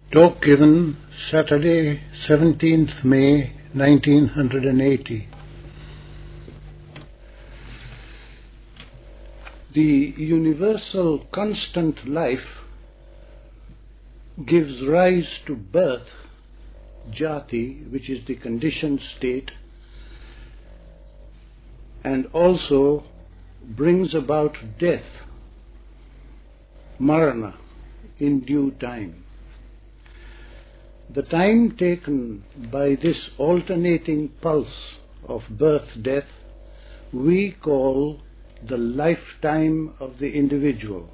Talk given Saturday, 17th May 1980. The universal constant life gives rise to birth, jati, which is the conditioned state, and also brings about death, marana, in due time. The time taken by this alternating pulse of birth-death we call the lifetime of the individual.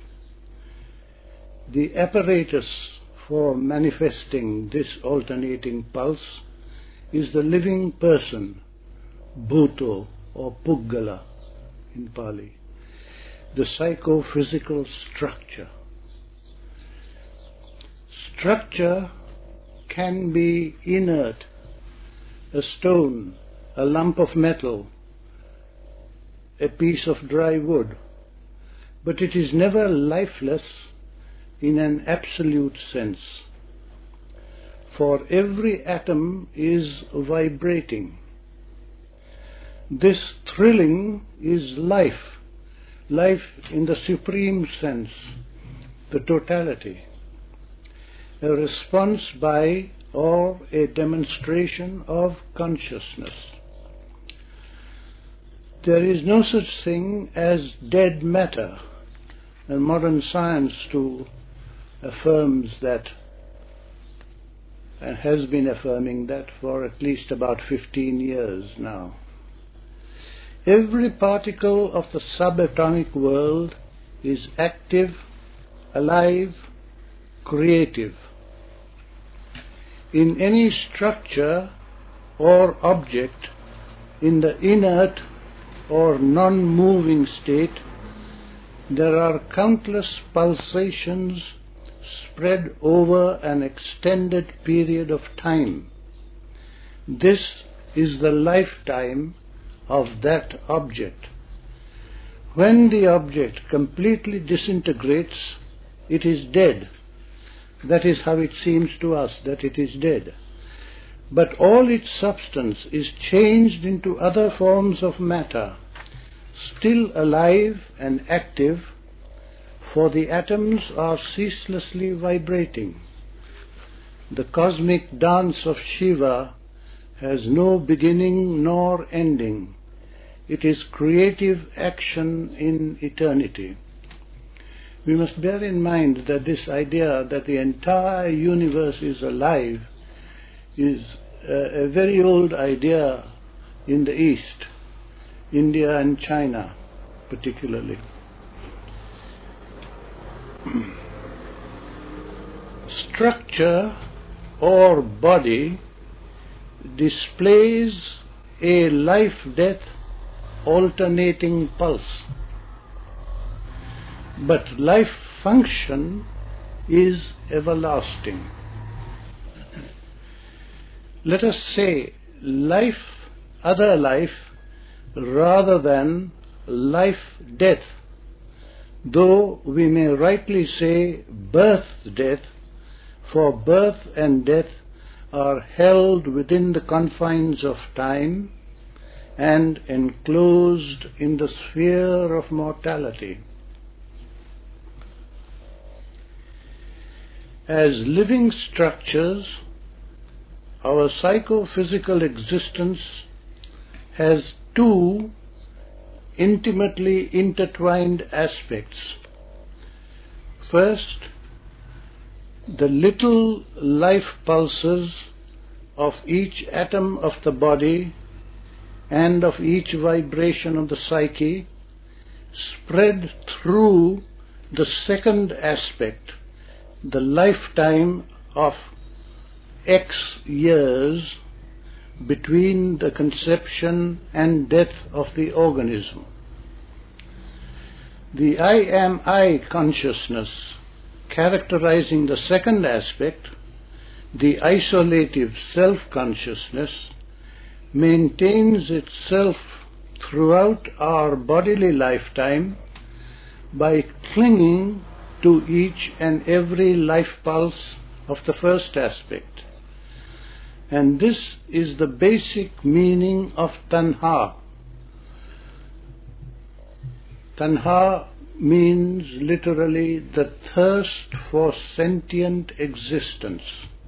The apparatus for manifesting this alternating pulse is the living person, bhuto or puggala in Pali, the psychophysical structure. Structure can be inert, a stone, a lump of metal, a piece of dry wood, but it is never lifeless in an absolute sense. For every atom is vibrating. This thrilling is life, life in the supreme sense, the totality. A response by or a demonstration of consciousness. There is no such thing as dead matter, and modern science too affirms that, and has been affirming that for at least about 15 years now. Every particle of the subatomic world is active, alive, creative. In any structure or object, in the inert or non-moving state, there are countless pulsations spread over an extended period of time. This is the lifetime of that object. When the object completely disintegrates, it is dead. That is how it seems to us, that it is dead. But all its substance is changed into other forms of matter, still alive and active, for the atoms are ceaselessly vibrating. The cosmic dance of Shiva has no beginning nor ending. It is creative action in eternity. We must bear in mind that this idea that the entire universe is alive is a very old idea in the East, India and China particularly. Structure or body displays a life-death alternating pulse. But life function is everlasting. Let us say life, other life, rather than life-death, though we may rightly say birth-death, for birth and death are held within the confines of time and enclosed in the sphere of mortality. As living structures, our psychophysical existence has two intimately intertwined aspects. First, the little life pulses of each atom of the body and of each vibration of the psyche spread through the second aspect, the lifetime of X years between the conception and death of the organism. The I am I consciousness characterizing the second aspect, the isolative self-consciousness, maintains itself throughout our bodily lifetime by clinging to each and every life pulse of the first aspect. And this is the basic meaning of tanha. Tanha means literally the thirst for sentient existence.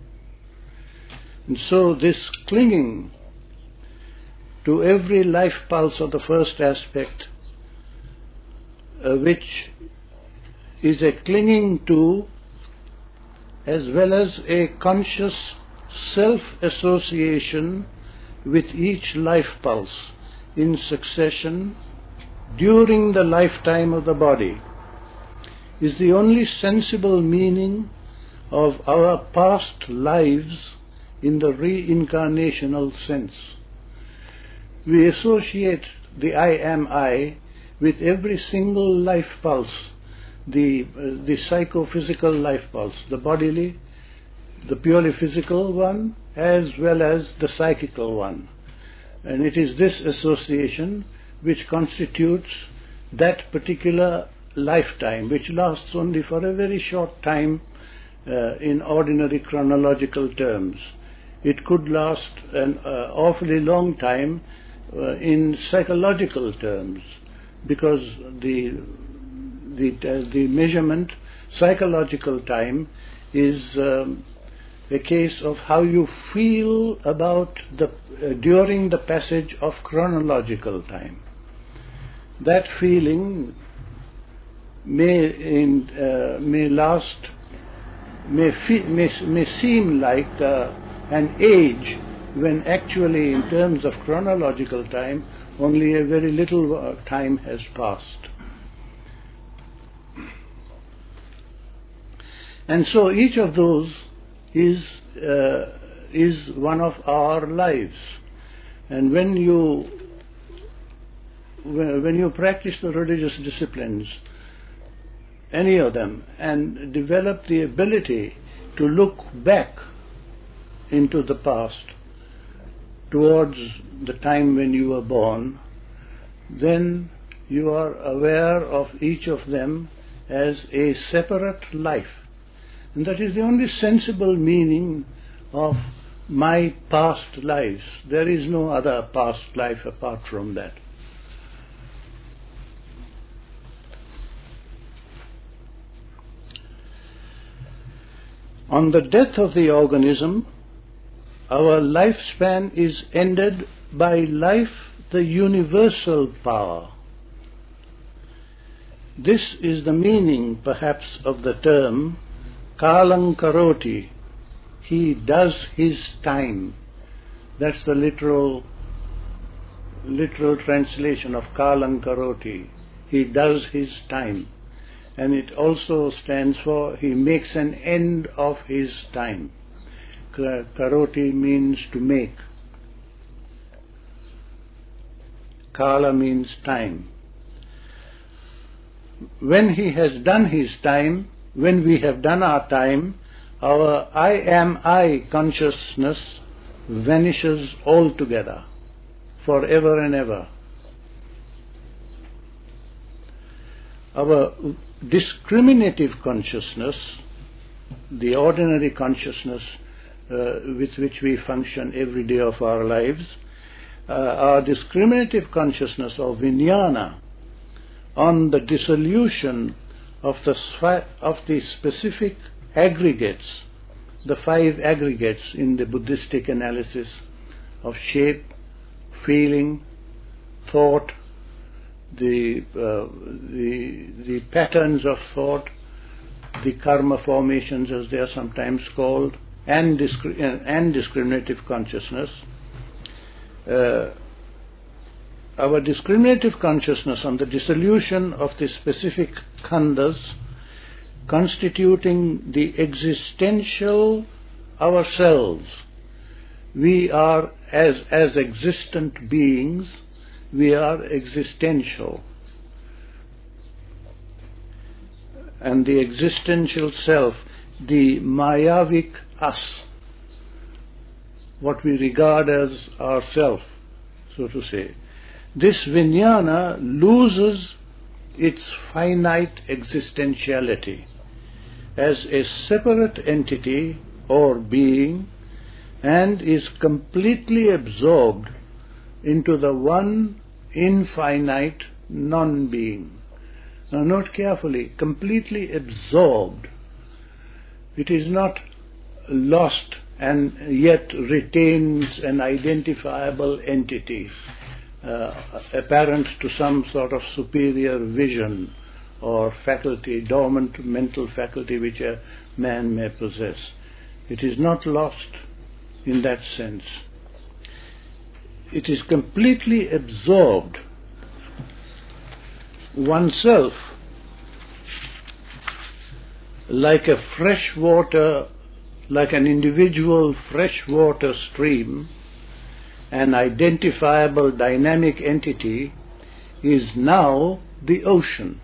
And so this clinging to every life pulse of the first aspect, which is a clinging to as well as a conscious self-association with each life pulse in succession during the lifetime of the body, is the only sensible meaning of our past lives in the reincarnational sense. We associate the I am I with every single life pulse, the psychophysical life pulse, the bodily, the purely physical one, as well as the psychical one. And it is this association which constitutes that particular lifetime, which lasts only for a very short time in ordinary chronological terms. It could last an awfully long time in psychological terms, because the measurement, psychological time, is a case of how you feel about during the passage of chronological time. That feeling may seem like an age, when actually in terms of chronological time only a very little time has passed. And so each of those is one of our lives. And when you practice the religious disciplines, any of them, and develop the ability to look back into the past towards the time when you were born, then you are aware of each of them as a separate life. And that is the only sensible meaning of my past lives. There is no other past life apart from that. On the death of the organism, our lifespan is ended by life, the universal power. This is the meaning, perhaps, of the term Kalang Karoti. He does his time. That's the literal translation of Kalang Karoti. He does his time. And it also stands for he makes an end of his time. Karoti means to make. Kala means time. When he has done his time, when we have done our time, our I am I consciousness vanishes altogether, forever and ever. Our discriminative consciousness, the ordinary consciousness with which we function every day of our lives, our discriminative consciousness or vijnana, on the dissolution of the specific aggregates, the 5 aggregates in the Buddhistic analysis of shape, feeling, thought, the patterns of thought, the karma formations as they are sometimes called, and discriminative consciousness. Our discriminative consciousness on the dissolution of the specific khandhas constituting the existential ourselves. We are, as existent beings, we are existential. And the existential self, the Mayavik us, what we regard as ourself, so to say, this vijnana loses its finite existentiality as a separate entity or being, and is completely absorbed into the one infinite non-being. Now note carefully, completely absorbed. It is not lost and yet retains an identifiable entity, apparent to some sort of superior vision or faculty, dormant mental faculty which a man may possess. It is not lost in that sense. It is completely absorbed. Oneself, like a freshwater, like an individual freshwater stream, an identifiable dynamic entity, is now the ocean.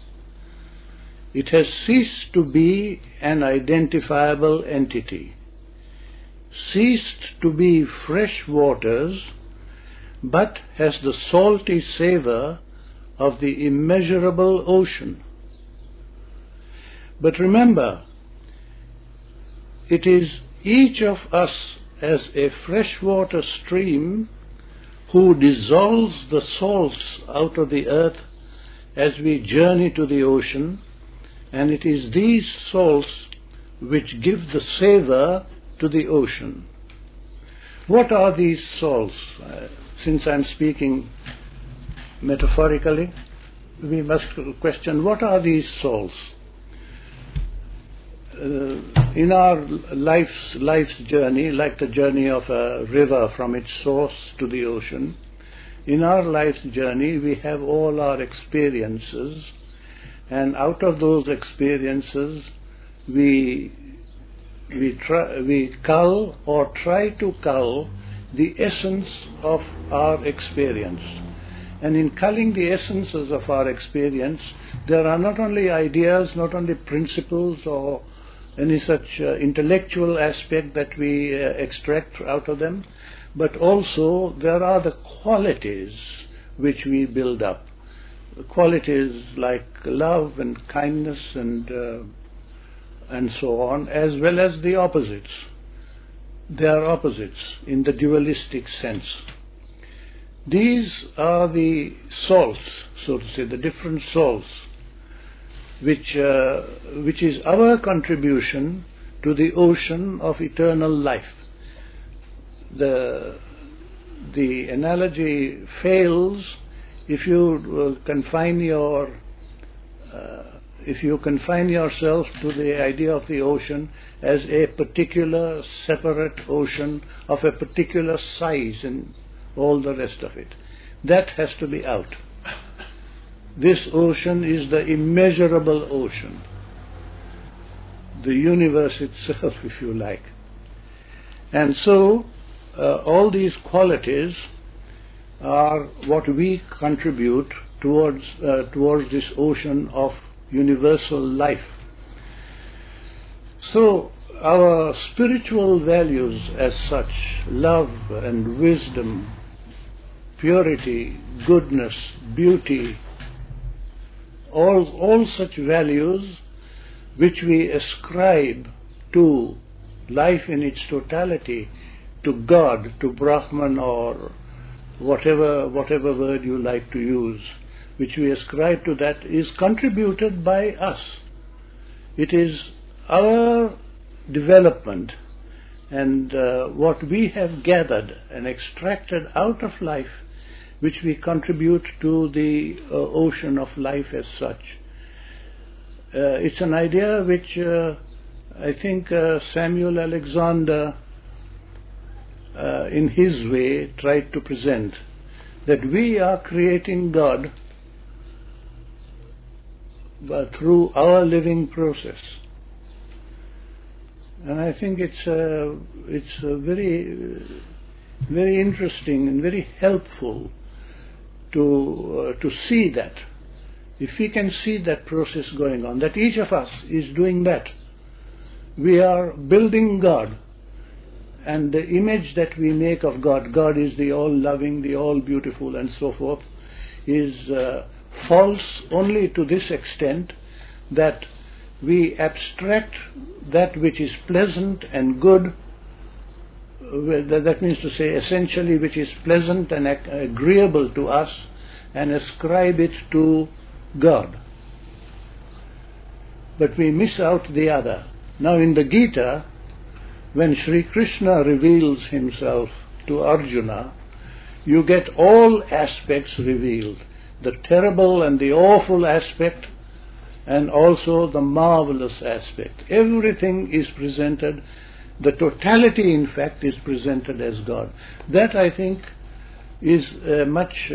It has ceased to be an identifiable entity, ceased to be fresh waters, but has the salty savor of the immeasurable ocean. But remember, it is each of us as a freshwater stream who dissolves the salts out of the earth as we journey to the ocean, and it is these salts which give the savor to the ocean. What are these salts? Since I'm speaking metaphorically, we must question, what are these salts? In our life's journey, like the journey of a river from its source to the ocean, in our life's journey we have all our experiences, and out of those experiences we cull or try to cull the essence of our experience. And in culling the essences of our experience, there are not only ideas, not only principles or any such intellectual aspect that we extract out of them, but also there are the qualities which we build up. Qualities like love and kindness and so on, as well as the opposites. They are opposites in the dualistic sense. These are the salts, so to say, the different salts, which is our contribution to the ocean of eternal life. The analogy fails if you confine yourself to the idea of the ocean as a particular separate ocean of a particular size and all the rest of it. That has to be out. This ocean is the immeasurable ocean, the universe itself, if you like. And so all these qualities are what we contribute towards this ocean of universal life. So our spiritual values as such, love and wisdom, purity, goodness, beauty, all such values which we ascribe to life in its totality, to God, to Brahman, or whatever word you like to use, which we ascribe to that, is contributed by us. It is our development and what we have gathered and extracted out of life which we contribute to the ocean of life as such. It's an idea which I think Samuel Alexander in his way tried to present, that we are creating God through our living process. And I think it's very, very interesting and very helpful to see that. If we can see that process going on, that each of us is doing that, we are building God. And the image that we make of God, God is the all-loving, the all-beautiful, and so forth, is false only to this extent that we abstract that which is pleasant and good, that means to say essentially which is pleasant and agreeable to us, and ascribe it to God. But we miss out the other. Now in the Gita, when Sri Krishna reveals himself to Arjuna, you get all aspects revealed, the terrible and the awful aspect, and also the marvelous aspect. Everything is presented, the totality in fact is presented as God. That I think is a much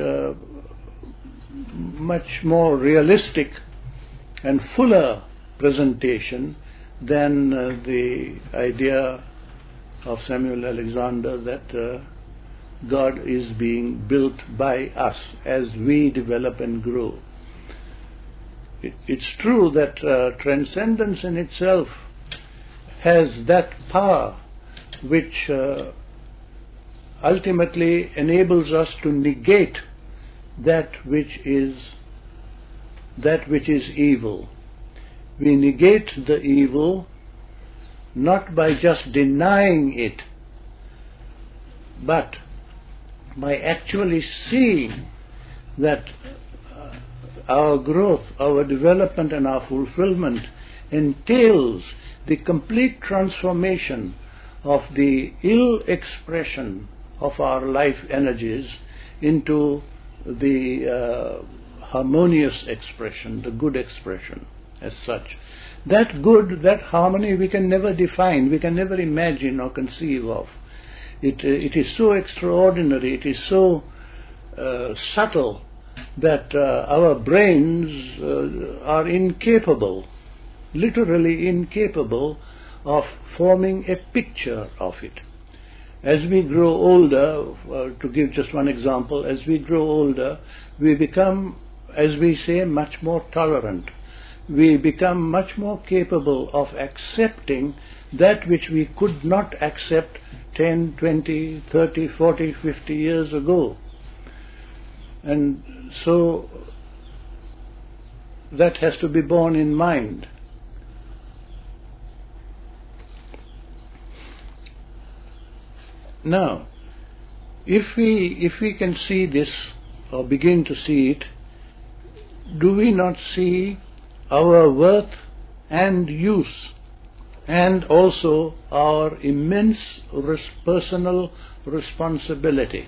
more realistic and fuller presentation than the idea of Samuel Alexander that God is being built by us as we develop and grow. It's true that transcendence in itself has that power which ultimately enables us to negate that which is evil. We negate the evil not by just denying it, but by actually seeing that our growth, our development and our fulfillment entails the complete transformation of the ill expression of our life energies into the harmonious expression, the good expression as such. That good, that harmony we can never define, we can never imagine or conceive of. It is so extraordinary, it is so subtle that our brains are incapable, literally incapable of forming a picture of it. As we grow older, to give just one example, as we grow older, we become, as we say, much more tolerant. We become much more capable of accepting that which we could not accept 10, 20, 30, 40, 50 years ago. And so that has to be borne in mind. Now, if we can see this or begin to see it, do we not see our worth and use, and also our immense personal responsibility?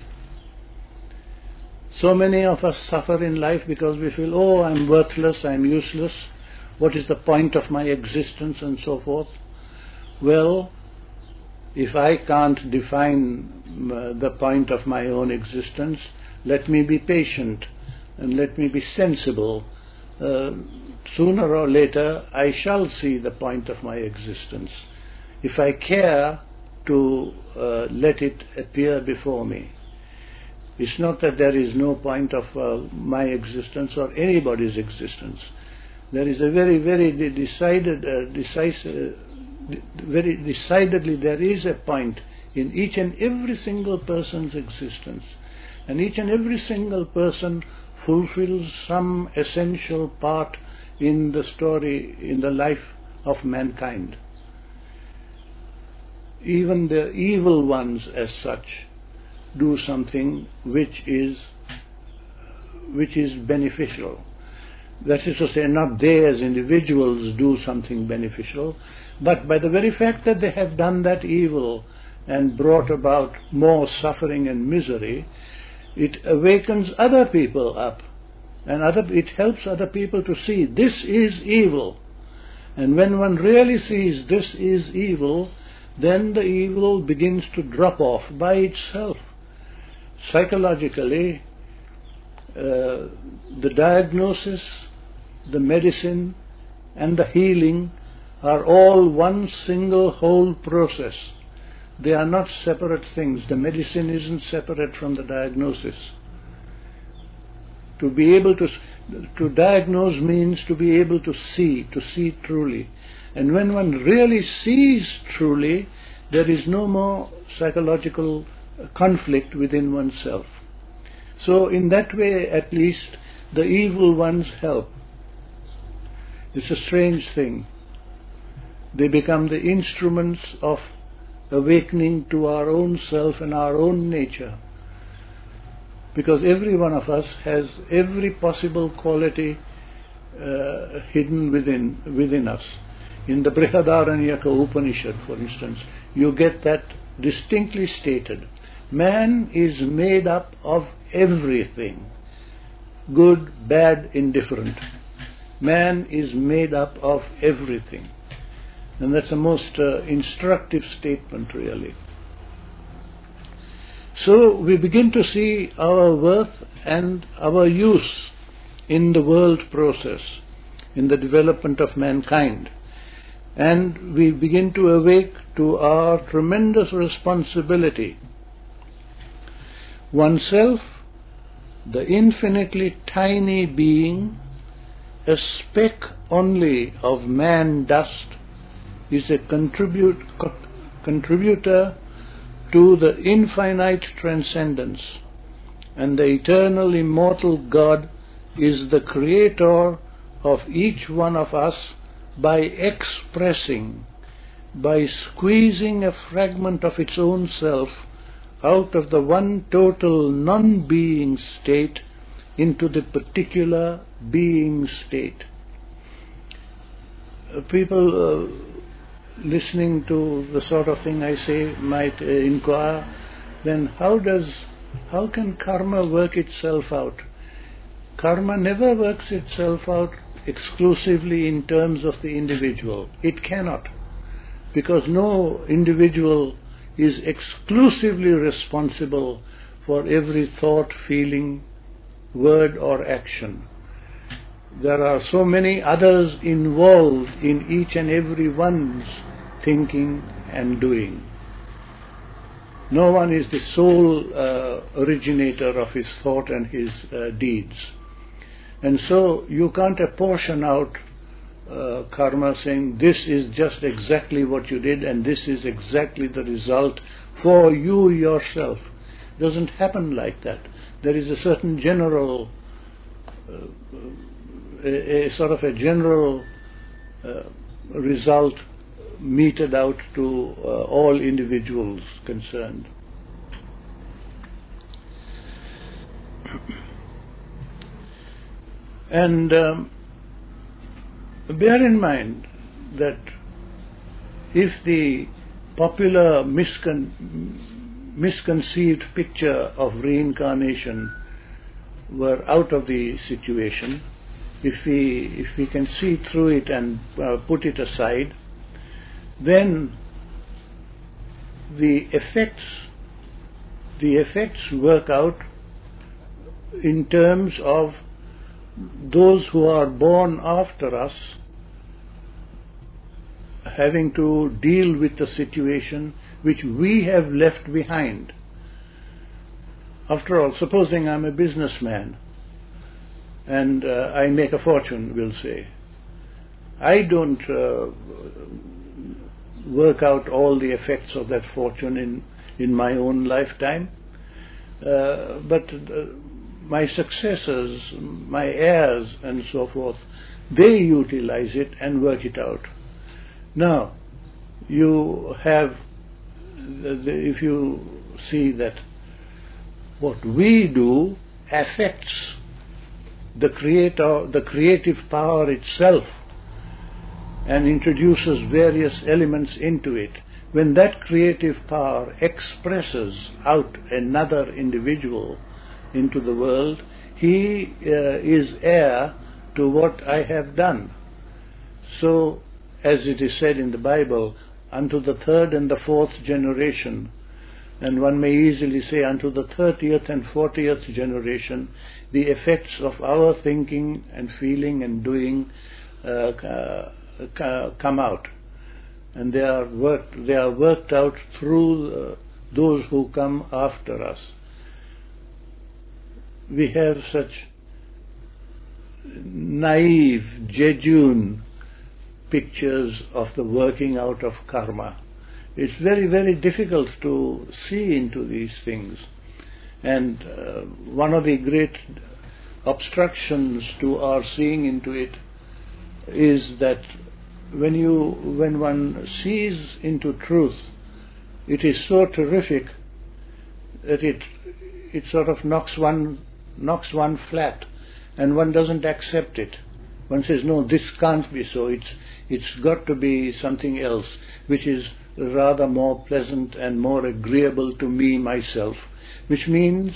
So many of us suffer in life because we feel, oh, I'm worthless, I'm useless, what is the point of my existence, and so forth. Well, if I can't define the point of my own existence, let me be patient and let me be sensible. Sooner or later I shall see the point of my existence, if I care to let it appear before me. It's not that there is no point of my existence or anybody's existence. There is a very decidedly there is a point in each and every single person's existence, and each and every single person fulfills some essential part in the story, in the life of mankind. Even the evil ones as such do something which is beneficial. That is to say, not they as individuals do something beneficial, but by the very fact that they have done that evil and brought about more suffering and misery, it awakens other people up, and it helps other people to see this is evil. And when one really sees this is evil, then the evil begins to drop off by itself. Psychologically, the diagnosis, the medicine, and the healing are all one single whole process. They are not separate things. The medicine isn't separate from the diagnosis. To be able to diagnose means to be able to see truly. And when one really sees truly, there is no more psychological conflict within oneself. So in that way, at least, the evil ones help. It's a strange thing. They become the instruments of awakening to our own self and our own nature. Because every one of us has every possible quality hidden within us. In the Brihadaranyaka Upanishad, for instance, you get that distinctly stated. Man is made up of everything, good, bad, indifferent. Man is made up of everything. And that's a most instructive statement, really. So we begin to see our worth and our use in the world process, in the development of mankind. And we begin to awake to our tremendous responsibility. Oneself, the infinitely tiny being, a speck only of man dust, is a contributor to the infinite transcendence, and the eternal immortal God is the creator of each one of us by expressing, by squeezing a fragment of its own self out of the one total non-being state into the particular being state. People listening to the sort of thing I say might inquire, then how can karma work itself out? Karma never works itself out exclusively in terms of the individual. It cannot, because no individual is exclusively responsible for every thought, feeling, word or action. There are so many others involved in each and every one's thinking and doing. No one is the sole originator of his thought and his deeds. And so you can't apportion out karma saying this is just exactly what you did and this is exactly the result for you yourself. It doesn't happen like that. There is a certain general a sort of a general result meted out to all individuals concerned. And bear in mind that if the popular misconceived picture of reincarnation were out of the situation, if we can see through it and put it aside, then the effects work out in terms of those who are born after us having to deal with the situation which we have left behind. After all, supposing I'm a businessman and I make a fortune, we'll say. I don't work out all the effects of that fortune in my own lifetime, but my successors, my heirs and so forth, they utilize it and work it out. Now, you have, if you see that what we do affects the creative power itself and introduces various elements into it. When that creative power expresses out another individual into the world, he is heir to what I have done. So, as it is said in the Bible, unto the third and the fourth generation, and one may easily say unto the 30th and 40th generation, the effects of our thinking and feeling and doing come out, and they are worked out through those who come after us. We have such naive, jejune pictures of the working out of karma. It's very, very difficult to see into these things. And one of the great obstructions to our seeing into it is that when one sees into truth, it is so terrific that it sort of knocks one flat, and one doesn't accept it. One says, no, this can't be so. It's got to be something else, which is rather more pleasant and more agreeable to me myself, which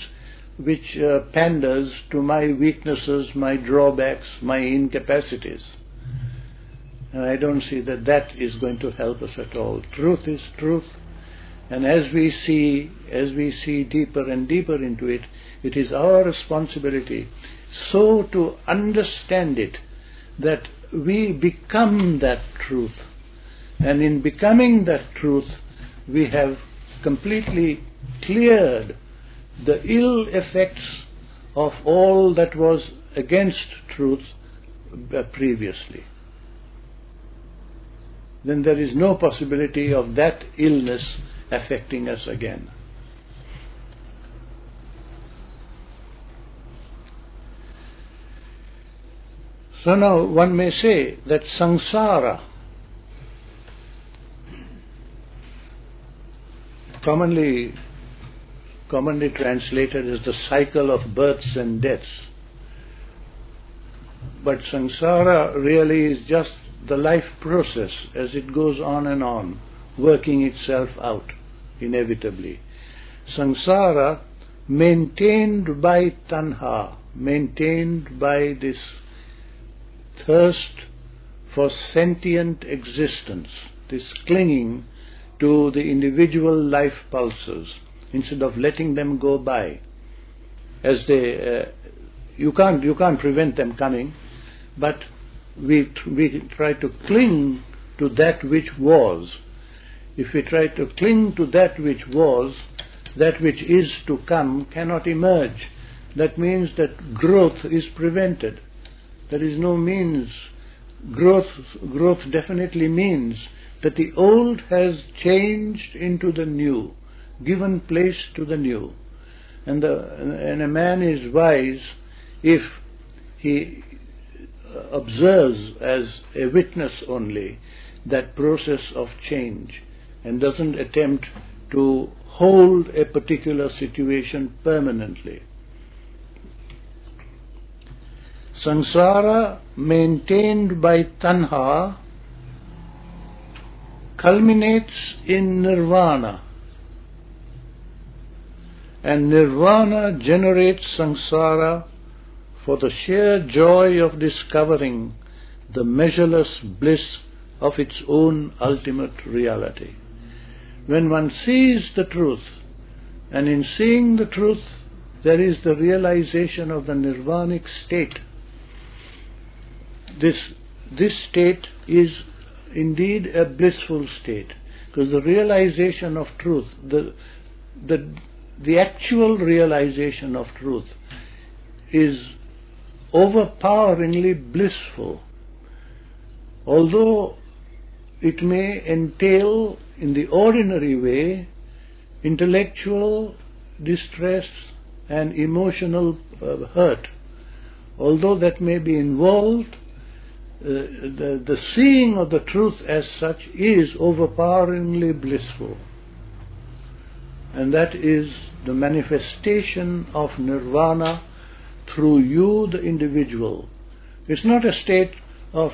panders to my weaknesses, my drawbacks, my incapacities. And I don't see that is going to help us at all. Truth is truth, and as we see deeper and deeper into it, it is our responsibility so to understand it that we become that truth. And in becoming that truth, we have completely cleared the ill effects of all that was against truth previously. Then there is no possibility of that illness affecting us again. So now one may say that samsara, commonly translated as the cycle of births and deaths, but samsara really is just the life process as it goes on and on, working itself out inevitably. Samsara, maintained by tanha, maintained by this thirst for sentient existence, this clinging to the individual life pulses, instead of letting them go by, as they you can't prevent them coming, but we try to cling to that which was. If we try to cling to that which was, that which is to come cannot emerge. That means that growth is prevented. There is no means. Growth definitely means that the old has changed into the new, given place to the new. And a man is wise if he observes as a witness only that process of change and doesn't attempt to hold a particular situation permanently. Samsara, maintained by tanha, culminates in nirvana, and nirvana generates samsara for the sheer joy of discovering the measureless bliss of its own ultimate reality. When one sees the truth, and in seeing the truth there is the realization of the nirvanic state, this state is indeed a blissful state, because the realization of truth, the actual realization of truth is overpoweringly blissful. Although it may entail in the ordinary way intellectual distress and emotional hurt, although that may be involved, the seeing of the truth as such is overpoweringly blissful. And that is the manifestation of nirvana through you, the individual. It's not a state of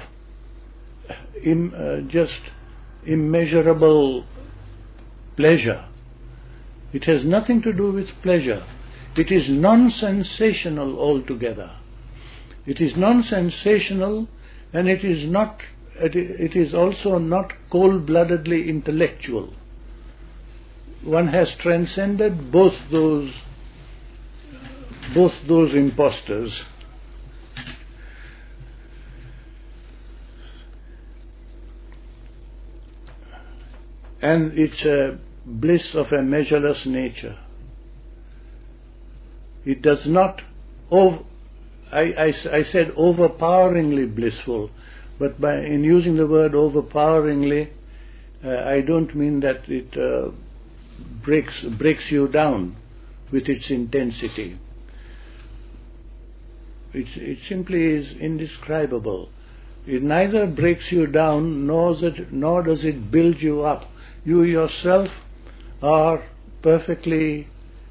just immeasurable pleasure. It has nothing to do with pleasure. It is non-sensational altogether. It is non-sensational, and it is also not cold-bloodedly intellectual. One has transcended both those impostors. And it's a bliss of a measureless nature. It does not, I said overpoweringly blissful, but in using the word overpoweringly, I don't mean that it breaks you down with its intensity. It simply is indescribable. It neither breaks you down nor does it build you up. You yourself are perfectly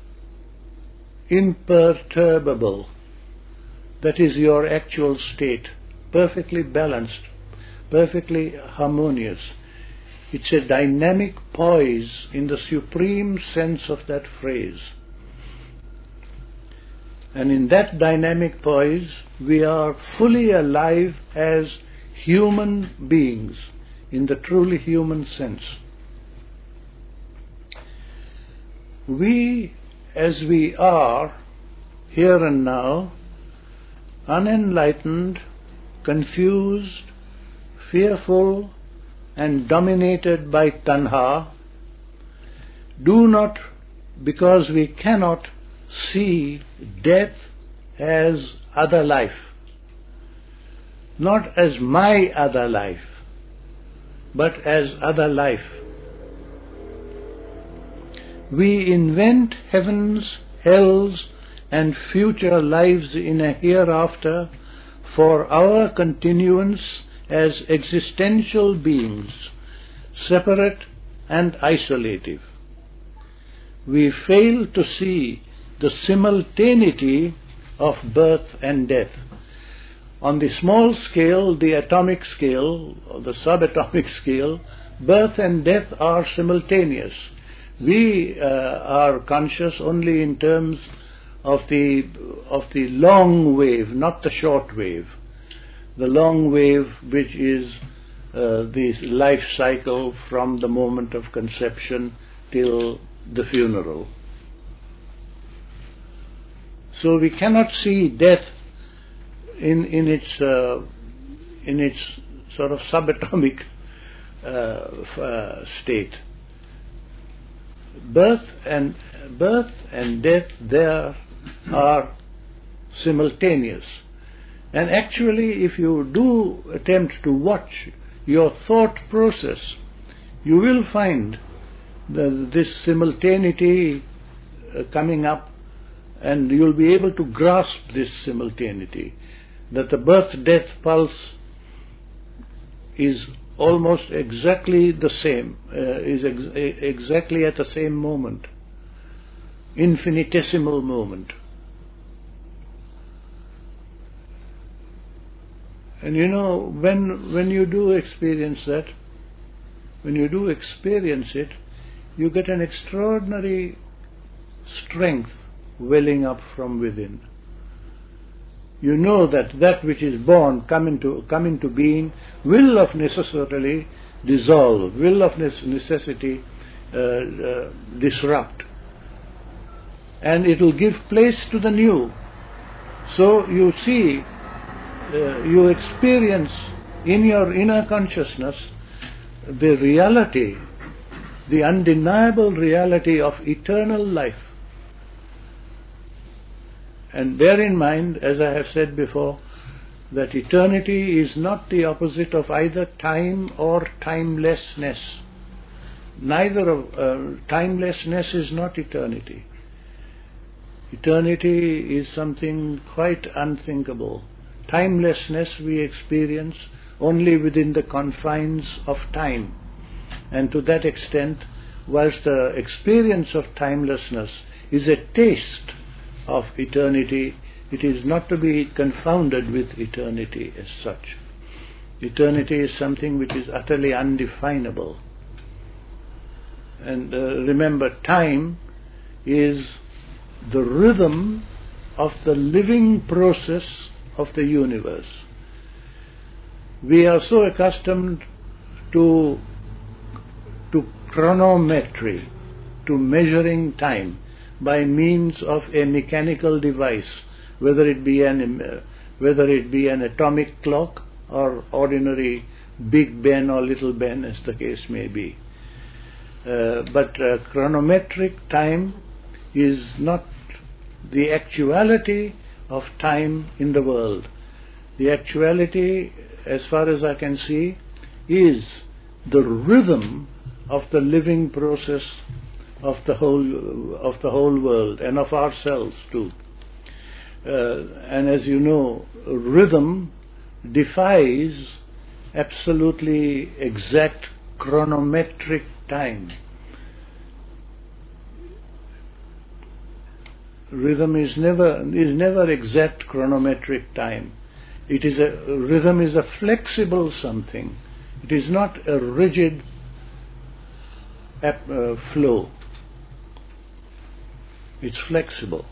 imperturbable. That is your actual state, perfectly balanced, perfectly harmonious. It's a dynamic poise in the supreme sense of that phrase. And in that dynamic poise, we are fully alive as human beings, in the truly human sense. We, as we are, here and now, unenlightened, confused, fearful, and dominated by tanha, do not, because we cannot see death as other life, not as my other life, but as other life. We invent heavens, hells, and future lives in a hereafter for our continuance as existential beings, separate and isolative. We fail to see the simultaneity of birth and death. On the small scale, the atomic scale, or the subatomic scale, birth and death are simultaneous. We are conscious only in terms of the long wave, not the short wave. The long wave, which is the life cycle from the moment of conception till the funeral. So we cannot see death in its sort of subatomic state. Birth and death there are simultaneous. And actually, if you do attempt to watch your thought process, you will find this simultaneity coming up, and you'll be able to grasp this simultaneity, that the birth-death pulse is almost exactly the same, exactly at the same moment, infinitesimal moment. And you know, when you do experience that, when you do experience it, you get an extraordinary strength welling up from within. You know that which is born, come into being, will of necessarily dissolve, will of necessity disrupt, and it will give place to the new. So you see, you experience in your inner consciousness the reality, the undeniable reality of eternal life. And bear in mind, as I have said before, that eternity is not the opposite of either time or timelessness. Neither of timelessness is not eternity. Eternity is something quite unthinkable. Timelessness we experience only within the confines of time. And to that extent, whilst the experience of timelessness is a taste of eternity, it is not to be confounded with eternity as such. Eternity is something which is utterly undefinable. And remember, time is the rhythm of the living process of the universe. We are so accustomed to chronometry, to measuring time by means of a mechanical device, whether it be an atomic clock or ordinary Big Ben or Little Ben, as the case may be. But chronometric time is not the actuality of time in the world. The actuality, as far as I can see, is the rhythm of the living process of the whole world, and of ourselves too. And as you know, rhythm defies absolutely exact chronometric time. Rhythm is never exact chronometric time. Rhythm is a flexible something. It is not a rigid flow. It's flexible.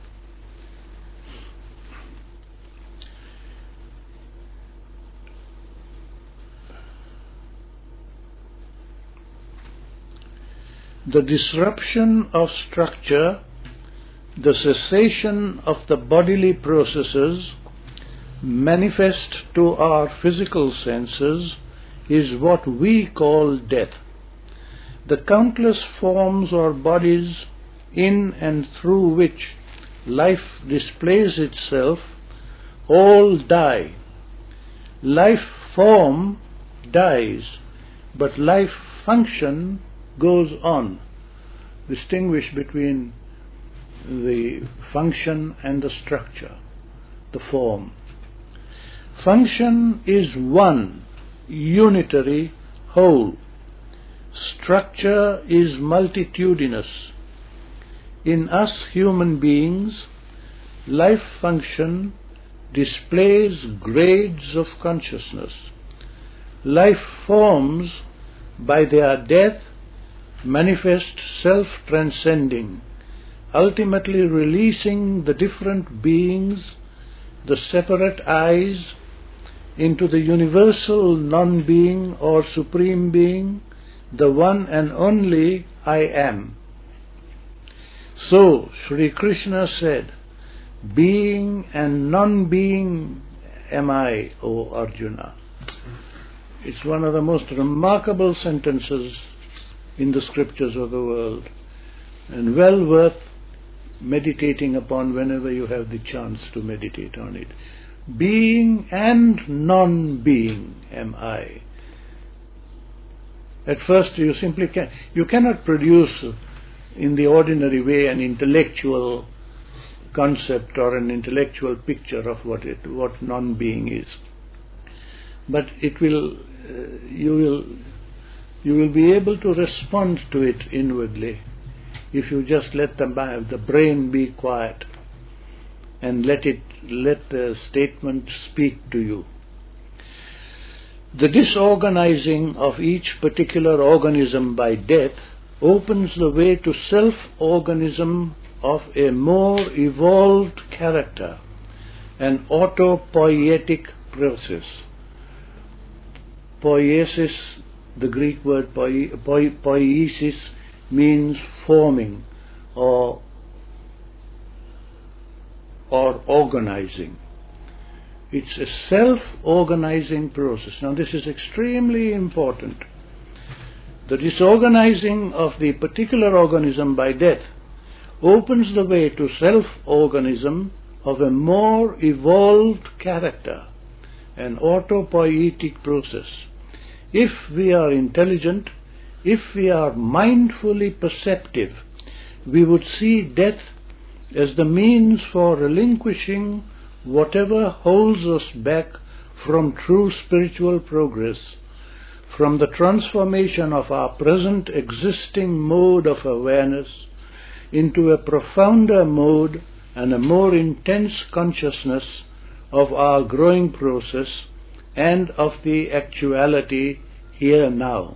The disruption of structure, the cessation of the bodily processes manifest to our physical senses is what we call death. The countless forms or bodies in and through which life displays itself all die. Life form dies, but life function goes on. Distinguish between the function and the structure, the form. Function is one, unitary, whole. Structure is multitudinous. In us human beings, life function displays grades of consciousness. Life forms, by their death, manifest self-transcending, ultimately releasing the different beings, the separate I's, into the universal non-being or supreme being, the one and only I am. So, Sri Krishna said, being and non-being am I, O Arjuna. It's one of the most remarkable sentences in the scriptures of the world, and well worth meditating upon whenever you have the chance to meditate on it. Being and non-being am I. At first you simply you cannot produce in the ordinary way an intellectual concept or an intellectual picture of what non-being is. But it will, you will be able to respond to it inwardly if you just let the brain be quiet and let the statement speak to you. The disorganizing of each particular organism by death opens the way to self-organism of a more evolved character, an autopoietic process. Poiesis, the Greek word poiesis, means forming or organizing. It's a self-organizing process. Now this is extremely important. The disorganizing of the particular organism by death opens the way to self-organism of a more evolved character, an autopoietic process. If we are intelligent, if we are mindfully perceptive, we would see death as the means for relinquishing whatever holds us back from true spiritual progress, from the transformation of our present existing mode of awareness into a profounder mode and a more intense consciousness of our growing process and of the actuality here now.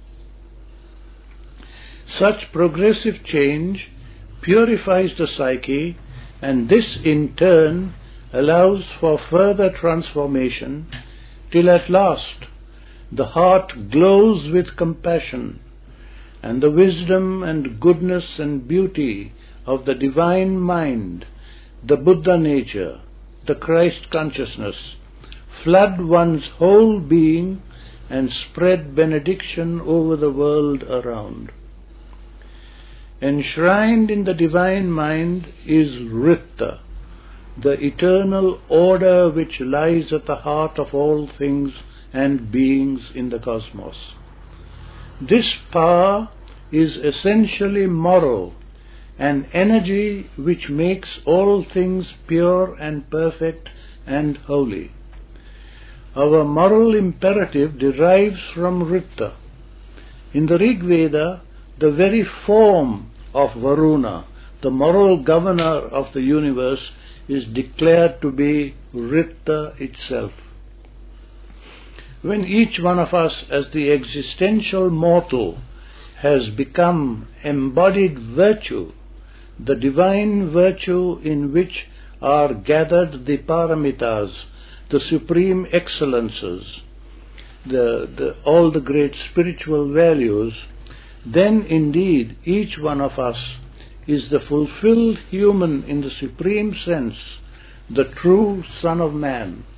Such progressive change purifies the psyche, and this in turn allows for further transformation, till at last the heart glows with compassion, and the wisdom and goodness and beauty of the divine mind, the Buddha nature, the Christ consciousness, flood one's whole being and spread benediction over the world around. Enshrined in the divine mind is Ritta, the eternal order which lies at the heart of all things and beings in the cosmos. This power is essentially moral, an energy which makes all things pure and perfect and holy. our moral imperative derives from Ritta. In the Rig Veda, the very form of Varuna, the moral governor of the universe, is declared to be Ritta itself. When each one of us as the existential mortal has become embodied virtue, the divine virtue in which are gathered the paramitas, the supreme excellences, all the great spiritual values, then indeed each one of us is the fulfilled human in the supreme sense, the true Son of Man.